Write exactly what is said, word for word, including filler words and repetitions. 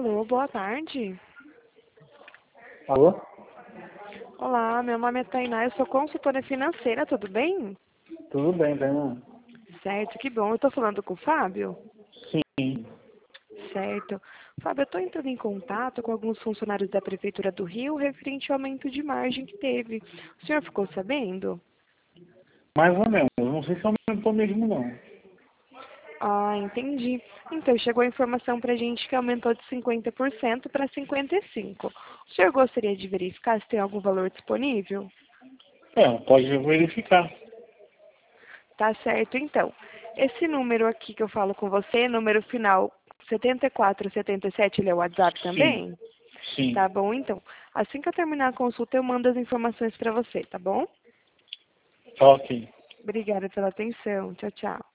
Alô, boa tarde. Alô? Olá, meu nome é Tainá, eu sou consultora financeira, tudo bem? Tudo bem, Tainá? Certo, que bom. Eu estou falando com o Fábio? Sim. Certo. Fábio, eu estou entrando em contato com alguns funcionários da Prefeitura do Rio referente ao aumento de margem que teve. O senhor ficou sabendo? Mais ou menos. Não sei se aumentou mesmo, não. Ah, entendi. Então, chegou a informação para a gente que aumentou de cinquenta por cento para cinquenta e cinco por cento. O senhor gostaria de verificar se tem algum valor disponível? É, pode verificar. Tá certo, então. Esse número aqui que eu falo com você, número final setenta e quatro setenta e sete, ele é o WhatsApp Sim. também? Sim. Tá bom, então. Assim que eu terminar a consulta, eu mando as informações para você, tá bom? Ok. Obrigada pela atenção. Tchau, tchau.